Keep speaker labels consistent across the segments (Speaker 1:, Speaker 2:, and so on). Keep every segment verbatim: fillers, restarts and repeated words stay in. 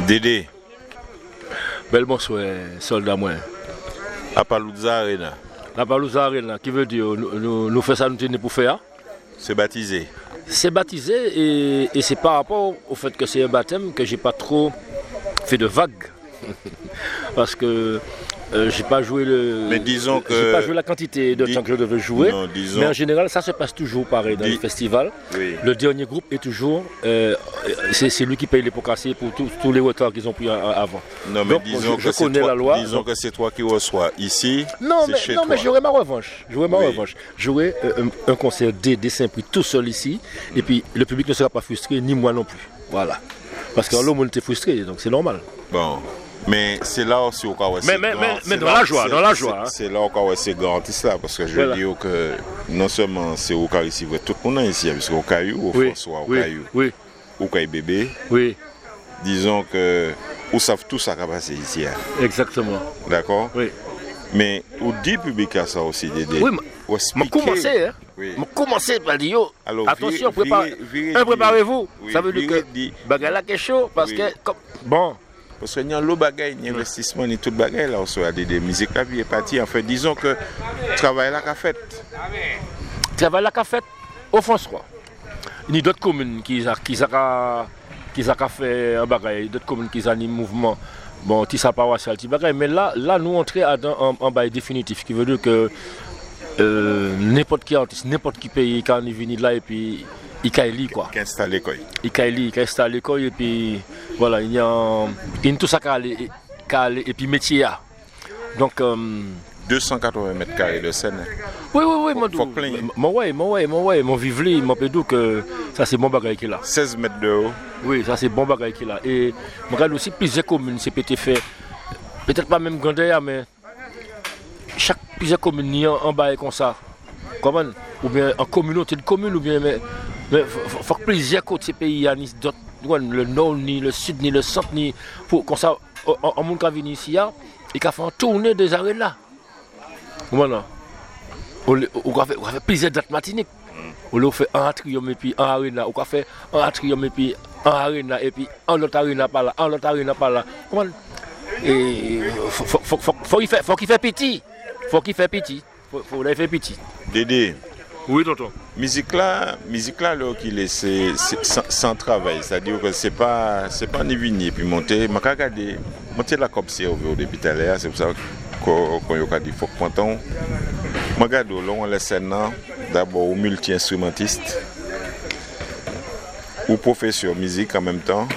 Speaker 1: Dédé.
Speaker 2: Bel bonsoir, soldat moi.
Speaker 1: La Palouza Arena.
Speaker 2: La Palouza Arena, qui veut dire, nous, nous, nous faisons ça, nous tenons pour faire.
Speaker 1: C'est baptisé.
Speaker 2: C'est baptisé et, et c'est par rapport au fait que c'est un baptême que j'ai pas trop fait de vagues. Parce que euh, j'ai pas joué le.
Speaker 1: Mais disons que.
Speaker 2: J'ai pas joué la quantité de temps que je devais jouer. Non, disons... Mais en général, ça se passe toujours pareil dans Dis... les festivals. Oui. Le dernier groupe est toujours. Euh, c'est lui qui paye les pots cassés pour tous tous les retards qu'ils ont pris avant.
Speaker 1: Non, mais
Speaker 2: donc,
Speaker 1: disons
Speaker 2: je,
Speaker 1: que
Speaker 2: je connais
Speaker 1: toi,
Speaker 2: la loi.
Speaker 1: Disons donc... que c'est toi qui reçois ici.
Speaker 2: Non, mais,
Speaker 1: chez
Speaker 2: non
Speaker 1: toi.
Speaker 2: mais j'aurai ma revanche. J'aurai ma
Speaker 1: oui.
Speaker 2: revanche. J'aurai euh, un, un concert des Saint-Prix tout seul ici. Mm. Et puis le public ne sera pas frustré, ni moi non plus. Voilà. Parce que l'homme était frustré, donc c'est normal.
Speaker 1: Bon. Mais c'est là aussi au cas où
Speaker 2: c'est Mais, mais, mais dans la joie, dans la joie.
Speaker 1: C'est là au cas où c'est garanti cela, parce que je voilà. dis que non seulement c'est au cas ici, tout le monde ici, parce qu'au Caillou, au
Speaker 2: oui.
Speaker 1: François, au
Speaker 2: oui.
Speaker 1: Caillou,
Speaker 2: oui.
Speaker 1: au Caillou bébé,
Speaker 2: oui.
Speaker 1: disons que vous savez tout ça qui a passé ici. Hein.
Speaker 2: Exactement.
Speaker 1: D'accord.
Speaker 2: Oui.
Speaker 1: Mais au dit public à ça aussi, Dédé.
Speaker 2: Oui, mais commencez, hein. Oui. Commencez par dire, alors, attention, préparez-vous. Oui, ça veut dire que bagala quelque chose, parce oui. que, comme, bon.
Speaker 1: Parce que nous avons des investissements et tout le bagage là, on a des musiques là, puis est parti. En fait, disons que le travail là qu'a fait.
Speaker 2: Le travail là qu'a fait, au François. Il y a d'autres communes qui ont qui qui fait un bagage, d'autres communes qui ont un mouvement. Bon, qui sont paroissial, qui bagage. Mais là, là, nous entrons en, en bail définitif, qui veut dire que euh, n'importe qui artiste, n'importe qui pays, quand il vient là et puis. Il caille quoi.
Speaker 1: Il installe l'école.
Speaker 2: Il caille, il installe l'école et puis voilà, il y a une tout ça calé et puis métier là. Donc euh,
Speaker 1: deux cent quatre-vingts mètres carrés de scène.
Speaker 2: Oui oui oui, mon
Speaker 1: faut plein.
Speaker 2: Mon ouais, mon ouais, mon ouais, mon vivli, mon pédou que ça c'est bon bagage qui là.
Speaker 1: seize mètres de haut.
Speaker 2: Oui, ça c'est bon bagage qui là et je regarde aussi plusieurs communes, c'est peut-être fait peut-être pas même grandeur mais chaque plusieurs communes y en bas comme ça. Comment ou bien en communauté de communes ou bien mais mais il faut que plusieurs côtés pays, le nord, ni le sud, ni le centre, ni pour comme ça, en monde qui vient ici, et qui a fait un tournée des arènes là. Voilà. On a fait plusieurs dates matiniques. On a fait un atrium et puis un arène, on a fait un atrium et puis un arène et puis un autre arène par là, un autre arène par là. Et faut qu'il fasse petit. Faut qu'il fasse petit. Faut qu'il fasse petit.
Speaker 1: Dédé.
Speaker 2: Oui, tonton.
Speaker 1: Musique là, musique là, là qui laisse sans, sans travail, c'est-à-dire que c'est pas, c'est pas ni venir puis monter. Je regarde, monter la comme c'est au depuis tout à l'heure, c'est pour ça qu'on a dit faut qu'on je regarde là, on laisse scène d'abord au multi-instrumentiste, ou professeur musique en même temps.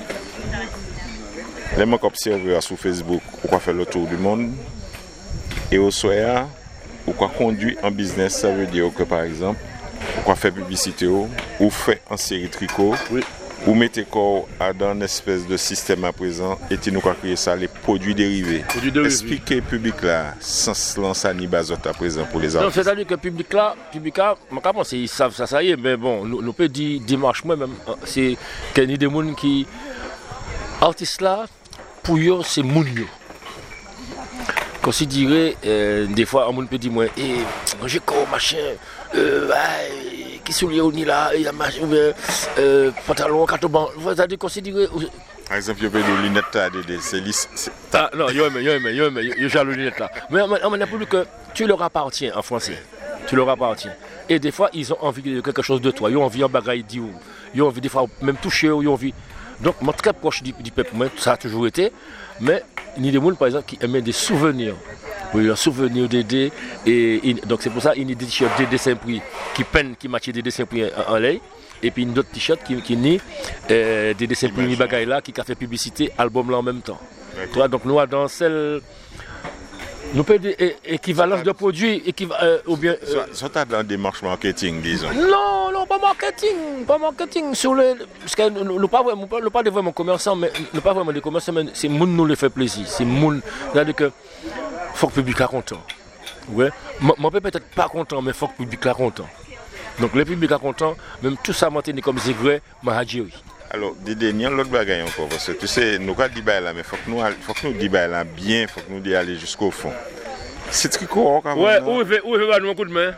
Speaker 1: Les gens qui observent sur Facebook, on va faire le tour du monde, et au soir. Ou quoi conduire en business, ça veut dire que par exemple, ou quoi faire publicité ou faire en série tricot,
Speaker 2: oui.
Speaker 1: ou mettre corps dans une espèce de système à présent et tu nous créer ça les produits dérivés.
Speaker 2: Produits dérivés.
Speaker 1: Expliquer au public là sans se lancer ni bazote à présent pour les artistes.
Speaker 2: Non, c'est-à-dire que le public là, public là, ils savent ça, ça y est, mais bon, nous, nous peut dire dimanche moi même, c'est qu'il y a des gens qui artistes là, pour eux c'est moun yo. Considérer, euh, des fois, on peut dire, moi, eh, j'ai quoi, machin, euh, qui sont les on là, il y a machin, euh, pantalon, carton, vous avez considéré.
Speaker 1: Par exemple, il y a des lunettes là, c'est lisse.
Speaker 2: Ah non, il y a il y a il y a il y a les lunettes là. Mais on a plus que tu leur appartiens en français. Tu leur appartiens. Et des fois, ils ont envie de quelque chose de toi. Ils ont envie en bagaille, ils ont envie des fois même toucher, ils ont envie. Donc, moi, très proche du, du peuple, moi, ça a toujours été. Mais il y a des gens, par exemple, qui aiment des souvenirs. Oui, un souvenir Dédé. Et, et donc, c'est pour ça qu'il y a des t-shirts Dédé Saint-Prix qui peignent, qui matchent Dédé Saint-Prix en, en l'air. Et puis, il y a d'autres t-shirts qui, qui nient euh, Dédé Saint-Prix, mi bagaille là, qui a fait publicité, album là en même temps. Toi, donc, nous, dans celle. Nous pouvons dire équivalence de produits, euh, ou bien.
Speaker 1: Euh, ça, ça dans des démarches marketing, disons.
Speaker 2: Non, non, pas marketing, pas marketing sur le. Parce que nous pas vraiment, nous pas vraiment commerçants, mais nous pas vraiment des commerçants, mais c'est moun nous le fait plaisir, c'est moun. C'est-à-dire que faut que le public soit content. Ouais. Moi, peut-être pas content, mais faut que le public soit content. Donc le public est content, même tout ça maintenir comme c'est vrai, m'a dit oui.
Speaker 1: Alors, Dédé, il y a l'autre bagaille encore, parce que tu sais, nous avons dit là, mais il faut que nous faut que nous disions là bien, il faut que nous disions aller jusqu'au fond. C'est tricot,
Speaker 2: on va. Ouais, où est-ce que nous un coup de main?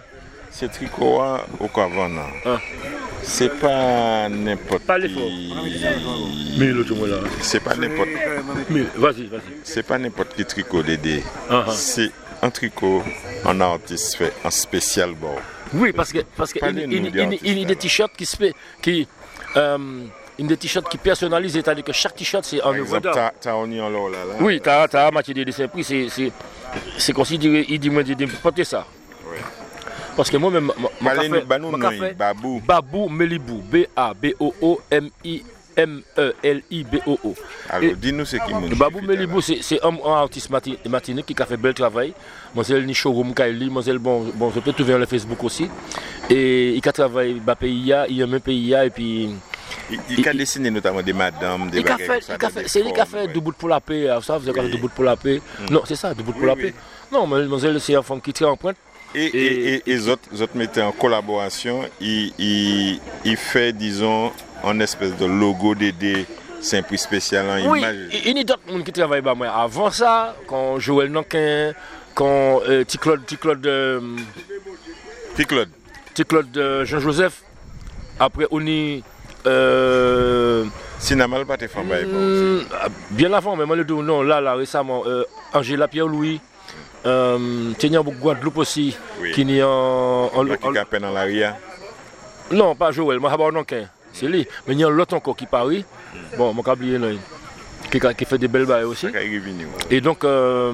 Speaker 1: C'est tricot au Cavana.
Speaker 2: Hein?
Speaker 1: C'est pas n'importe
Speaker 2: Pas
Speaker 1: qui.
Speaker 2: Mais l'autre mot là.
Speaker 1: C'est pas n'importe.
Speaker 2: Mais vas-y, vas-y.
Speaker 1: C'est pas n'importe qui tricot Dédé.
Speaker 2: Uh-huh.
Speaker 1: C'est un tricot en artiste fait en spécial bord.
Speaker 2: Oui, parce que parce que
Speaker 1: Parlez-nous
Speaker 2: il, il,
Speaker 1: des
Speaker 2: il,
Speaker 1: artistes,
Speaker 2: il y a des t-shirts qui se fait qui euh, une des t-shirts qui personnalisent, c'est-à-dire que chaque t-shirt c'est un
Speaker 1: Par
Speaker 2: œuvre
Speaker 1: exemple,
Speaker 2: d'art.
Speaker 1: t'as t'as on y en là là.
Speaker 2: Oui, t'as t'as matière de dessin pris, c'est c'est c'est considéré, il dit moi de porter ça.
Speaker 1: Oui.
Speaker 2: Parce que moi-même, ma
Speaker 1: Parlez-nous
Speaker 2: café,
Speaker 1: bah nous
Speaker 2: ma
Speaker 1: non,
Speaker 2: café,
Speaker 1: Babou.
Speaker 2: Babou Melibou, B A B O O M I M E L I B O O.
Speaker 1: Alors dis-nous ce qui nous.
Speaker 2: Babou Melibou, c'est c'est un, un artiste mati- martinique qui a fait bel travail. Moi, c'est le showroom Kaili, moi, c'est le bon, bon, je peux trouver sur le Facebook aussi. Et il a travaillé dans le pays, il y a même pays, et puis.
Speaker 1: Il, il a dessiné notamment des madames, des
Speaker 2: Il a
Speaker 1: bagages
Speaker 2: fait,
Speaker 1: comme ça,
Speaker 2: il a
Speaker 1: des
Speaker 2: fait, c'est lui qui a fait
Speaker 1: formes,
Speaker 2: Debout pour la paix, vous savez, vous avez
Speaker 1: Oui.
Speaker 2: fait Debout pour la paix. Non, c'est ça, Debout pour
Speaker 1: Oui,
Speaker 2: la
Speaker 1: oui.
Speaker 2: paix. Non, mademoiselle, c'est une femme qui tire empreinte.
Speaker 1: Et, et, et, et, les autres, les autres mettaient en collaboration, il, il, il fait, disons, un espèce de logo Dédé, c'est un prix spécial en
Speaker 2: Oui,
Speaker 1: image.
Speaker 2: il y a d'autres gens qui travaillent avec moi. Avant ça, quand Joël Nankin, quand euh, T. Claude, T. Claude, euh,
Speaker 1: Petit Claude,
Speaker 2: T. Claude euh, Jean-Joseph, après on y. Euh,
Speaker 1: Cinéma, pas tes femmes, bah, bon,
Speaker 2: hum, bien avant, mais moi le dos, non, là, là, récemment, euh, Angela Pierre-Louis, euh, Tenia Guadeloupe aussi,
Speaker 1: Oui.
Speaker 2: qui est en. en,
Speaker 1: c'est-
Speaker 2: en-
Speaker 1: qui a peine dans l'arrière.
Speaker 2: non, pas Joël, moi, d'abord Nankin, c'est lui. Mais il y a l'autre encore qui parie, bon, mon oublié, non, qui, qui fait des belles bails aussi.
Speaker 1: Ça qui est revenu.
Speaker 2: Et donc, euh,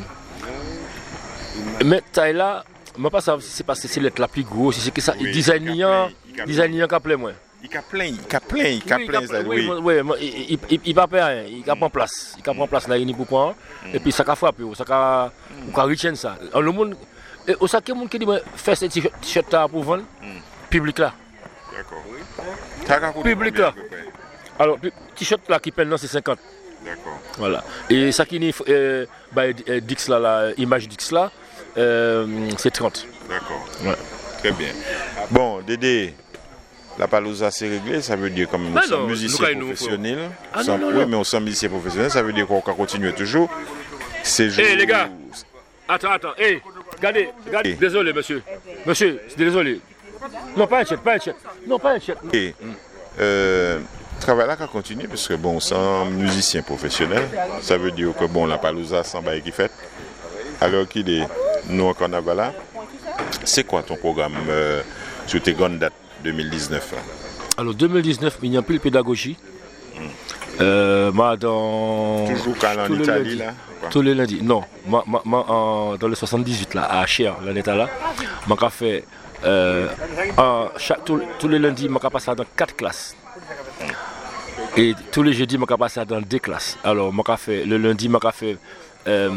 Speaker 2: mais taille là, moi pas savoir si c'est parce que c'est l'être la plus grosse, si c'est que ça,
Speaker 1: Oui,
Speaker 2: designer,
Speaker 1: il a plein,
Speaker 2: designer qui a plein moi.
Speaker 1: Il a plein, il a plein, il a
Speaker 2: Oui,
Speaker 1: plein,
Speaker 2: il
Speaker 1: ça,
Speaker 2: a- oui,
Speaker 1: oui.
Speaker 2: moi, oui, moi, il il- il- il pas peur rien, il prend place, il prend place là, il n'y a pour point, et puis ça a frappé, ça a retenir ça. Alors, le monde, et au sac, monde qui dit faire ce t-shirt là pour vendre, public là.
Speaker 1: D'accord. Ça a coûté
Speaker 2: Public,
Speaker 1: combien,
Speaker 2: là.
Speaker 1: à peu près?
Speaker 2: Alors, t-shirt là qui peine, c'est cinquante.
Speaker 1: D'accord.
Speaker 2: Voilà. Et ça qui est euh, bah, euh, Dix là, la image Dix là, euh, c'est trente.
Speaker 1: D'accord.
Speaker 2: Ouais.
Speaker 1: Très bien. Bon, Dédé, la palouza c'est réglé, ça veut dire comme nous
Speaker 2: Non,
Speaker 1: sommes
Speaker 2: non,
Speaker 1: musiciens
Speaker 2: nous, nous,
Speaker 1: professionnels.
Speaker 2: Ah,
Speaker 1: Nous sommes-
Speaker 2: non, non,
Speaker 1: oui,
Speaker 2: non.
Speaker 1: mais on sommes musiciens professionnels, ça veut dire qu'on va continuer toujours. C'est
Speaker 2: Eh les gars, attends, attends, hé, regardez, regardez,
Speaker 1: Eh.
Speaker 2: désolé monsieur, monsieur, c'est désolé. Non, pas un chat, pas un chat, non, pas un chat.
Speaker 1: Et euh, travail là qui continue parce que bon, sans musicien professionnel, ça veut dire que bon, la palouza sans bail qui fait. Alors qu'il est nous en carnaval là, c'est quoi ton programme euh, sur tes grandes dates deux mille dix-neuf là?
Speaker 2: Alors deux mille dix-neuf, il y a plus de pédagogie. Euh, moi, dans.
Speaker 1: Toujours quand en
Speaker 2: tous les
Speaker 1: Italie
Speaker 2: lundis.
Speaker 1: là?
Speaker 2: Tous les lundis, non. Moi, moi, moi, en- dans le soixante-dix-huit, là, à Cher, l'année là, je fait. Euh, en chaque, tous, tous les lundis, je passe dans quatre classes. Et tous les jeudis, je passe dans deux classes. Alors, je fait, le lundi, je fait euh,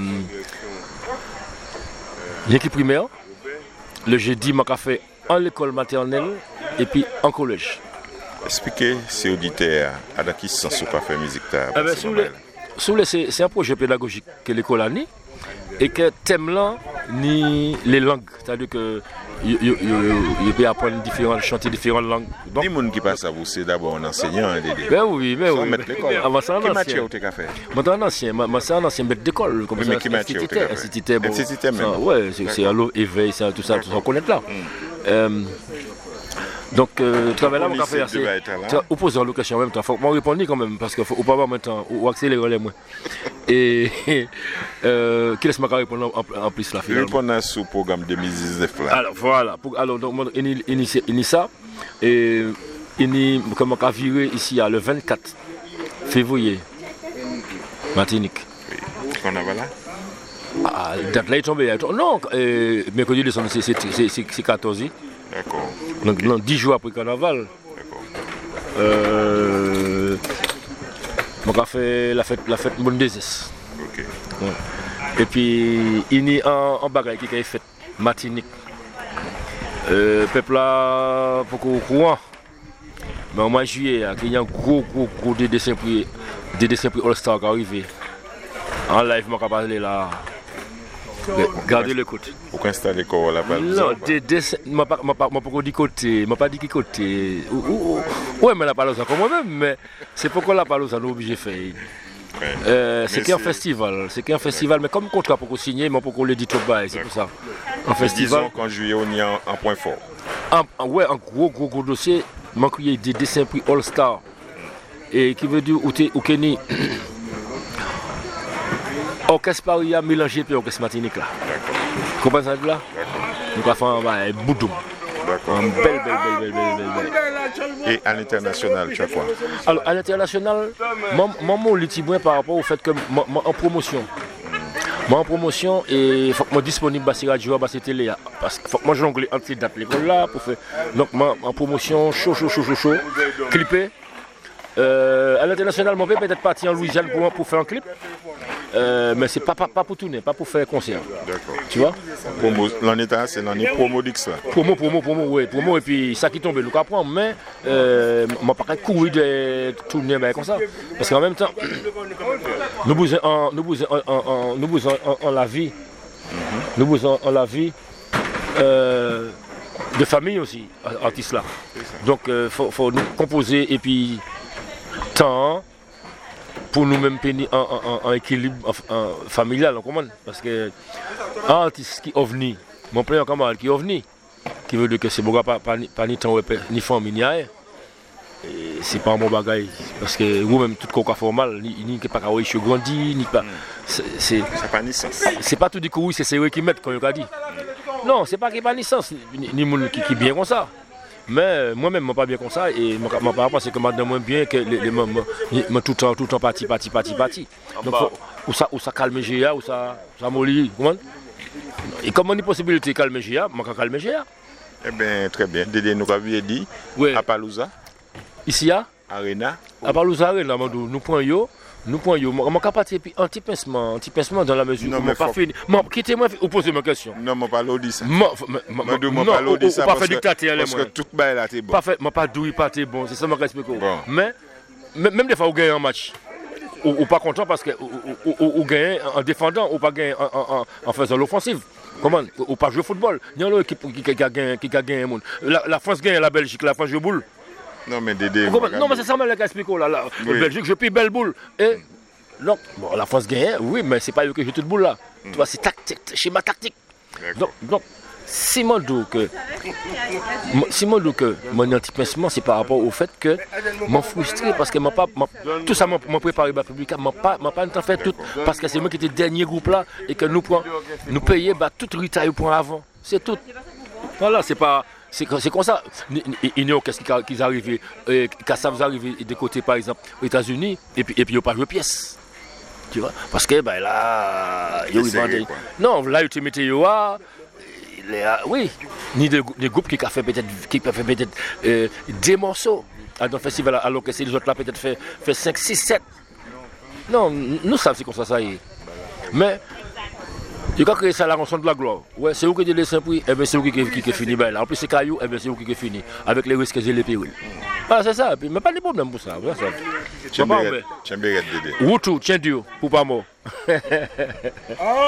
Speaker 2: l'équipe primaire. Le jeudi, je fait en l'école maternelle et puis en collège.
Speaker 1: Expliquez ces auditeurs à dans qui sens qu'on fait musique ta.
Speaker 2: Ah ben, sous les- sous les- c'est c'est un projet pédagogique que l'école a ni et que thème là ni les langues, c'est-à-dire que il peut apprendre différentes, chanter différentes langues. Donc,
Speaker 1: Les gens qui passent à vous, c'est d'abord un enseignant, hein, Dédé.
Speaker 2: ben oui, ben
Speaker 1: Sans
Speaker 2: oui.
Speaker 1: mettre l'école.
Speaker 2: Avant ça, un
Speaker 1: Quelle
Speaker 2: ancien.
Speaker 1: matière vous avez fait?
Speaker 2: Moi, c'est un ancien, moi, moi, c'est un ancien maître d'école, comme
Speaker 1: Oui,
Speaker 2: ça,
Speaker 1: mais qui matière
Speaker 2: instituteur,
Speaker 1: vous avez fait?
Speaker 2: instituteur, bon,
Speaker 1: Instituteur même.
Speaker 2: ça, ouais, c'est c'est à l'eau, éveil, ça, tout ça, tout ça, on connaît là. Euh, donc, euh, travail là,
Speaker 1: Pour
Speaker 2: on a fait
Speaker 1: lycée, tu vas être là.
Speaker 2: assez. Opposé en location en même temps. Faut que je réponde quand même, parce qu'il faut pas avoir maintenant, ou accélérer les moins. Et, euh, qui laisse ma répondre en, en plus là,
Speaker 1: Je
Speaker 2: finalement.
Speaker 1: réponds sur le programme deux mille dix-neuf là.
Speaker 2: Alors voilà, pour, alors donc, moi, il initie ini ça, et il comment on a viré ici à le vingt-quatre février, Martinique.
Speaker 1: Qu'on a là?
Speaker 2: Ah, date là il est tombé. Non, euh, mercredi décembre, c'est- c'est c'est- c'est- c'est quatorze.
Speaker 1: D'accord.
Speaker 2: Donc non, dix jours après le carnaval.
Speaker 1: D'accord.
Speaker 2: Euh, on a fait la fête, la fête Mondésis.
Speaker 1: Ok.
Speaker 2: Et puis, il y a un, un bagage qui a été fait, Martinique. Euh, peuple là, beaucoup au courant. Mais en mois de juillet, il y a un gros, gros, gros des dessins prix, des dessins prix All-Star qui est arrivé. En live, je vais parler là. Gardez l'écoute.
Speaker 1: Pour installer quoi là bas?
Speaker 2: Non, des dessins, je ne vais pas dire côté, je ne pas dire qui côté. Oui, mais la parole ça comme moi-même, mais c'est pourquoi la parole ça nous obligé de faire. Euh, c'est
Speaker 1: Mais
Speaker 2: qu'un
Speaker 1: c'est-
Speaker 2: festival, c'est qu'un festival, mais comme contrat pour qu'on signe, mais pour qu'on le dit tout bas, c'est pour ça. En festival.
Speaker 1: Disons qu'en juillet, on y est en, en point fort.
Speaker 2: En, en, ouais, un gros, gros, gros dossier. M'a créé des dessins prix All Star. Et qui veut dire au Kenny. Orchestre Paris a mélangé puis orchestre Martinique là. Vous comprenez ça là? Nous avons fait un boudoum.
Speaker 1: D'accord.
Speaker 2: Un belle, belle, belle, belle, belle, belle.
Speaker 1: Et à l'international, tu as quoi?
Speaker 2: Alors à l'international, mon mot l'utilise par rapport au fait que moi en promotion. Moi en promotion et il faut que moi disponible à ces radios, à ces télé. Parce qu'il faut que moi jongle entre ces dates l'école là pour faire. Donc moi en promotion, chaud, chaud, chaud, chaud, chaud, clippé. Euh, à l'international, je vais peut-être partir en Louisiane pour, pour faire un clip. Euh, mais c'est pas, pas, pas pour tourner, pas pour faire concert. D'accord. Tu vois?
Speaker 1: L'année c'est l'année promo d'X là.
Speaker 2: Promo, promo, promo, oui, promo, et puis ça qui tombe, nous apprend, mais euh, je ne peux pas courir de tourner ben, comme ça. Parce qu'en même temps, nous besoin en, nous besoin en, en, nous besoin en, en la vie, mm-hmm. nous besoin en la vie euh, de famille aussi, artistes là. Donc il euh, faut, faut nous composer et puis temps pour nous-mêmes payer en équilibre en, en, familial, on comprend? Parce que un artiste qui ovni, mon plein camarade qui ovni, qui veut dire que c'est bon pas pas pas ni temps ni famille ni rien. C'est pas un bon bagage parce que vous-même tout quoi fait mal, ni ni pas quand je grandi, ni pas c'est
Speaker 1: ça pas ni sens.
Speaker 2: C'est pas tout dit que oui, c'est eux qui mettent comme on a dit. Non, c'est pas qu'il pas ni sens ni monde qui qui bien comme ça. Mais moi-même, je ne suis pas bien comme ça et je ne pense que je moins bien que les, les, les, les tout le temps, tout le temps parti, parti, parti, parti. Donc, faut, ou ça, ou ça calme G A, ou ça, ça mollit. Et comme on a une possibilité de calmer G A, je vais calmer G A.
Speaker 1: Eh bien, très bien. Dédé nous avait dit, oui. À Palouza.
Speaker 2: Ici, à
Speaker 1: Arena.
Speaker 2: À Palouza, Arena, nous prenons yo. Nous prenons yo. Je suis capable de anti-pincement, anti-pincement dans la mesure où je n'ai pas fini. Quittez-moi, vous posez ma question.
Speaker 1: Non, je ne pas dit ça.
Speaker 2: Non, je ne pas dit ça. Parce
Speaker 1: que tout le monde est bon.
Speaker 2: Je ne pas douille, pas bon. C'est ça que je explique. Mais, même des fois, vous gagnez un match. Ou pas content parce que vous gagnez en défendant ou pas gagner en faisant l'offensive. Comment? Ou pas jouer au football. Il y a une équipe qui a gagné un monde. La France gagne la Belgique, la France joue boule.
Speaker 1: Non, mais Dédé.
Speaker 2: Non, mais c'est ça que j'explique. La Belgique, je paye belle boule. Et donc, bon, la France gagne, oui, mais c'est pas eux qui jouent toute boule là. Mm. Tu vois, c'est tactique, schéma tactique. Donc, donc, si moi dis que, si moi dis que mon anti-pincement, c'est par rapport au fait que je suis frustré parce que pas, tout ça m'a préparé ma public, je pas, pas temps fait tout parce que c'est moi qui étais le dernier groupe là et que nous prenons, nous payons bah, tout le retail pour avant. C'est tout. Voilà, c'est pas. C'est comme ça. Il y a qu'est-ce qui arrive, quand vous arrivez des côtés par exemple aux États-Unis et puis et puis ils n'ont pas joué pièce. Tu vois? Parce que ben là, ils vendent. Non, là ils te mettent yo oui, ni des de groupes qui ont fait peut-être qui fait peut-être euh, des morceaux à un festival alors que c'est les autres là peut-être fait fait cinq six sept. Non, nous savons c'est comme ça ça y est. Mais il a créé ça la rançon de la gloire. Ouais, c'est où que les Saint-Prix, et bien c'est où qui qui qui finit ben là. En plus c'est caillou, et bien c'est où qui finit avec les risques et les périls. Ah c'est ça, mais pas de problème pour ça.
Speaker 1: Tiens bien, tiens bien Dédé.
Speaker 2: Ou tout, tiens Dieu, pour pas mort.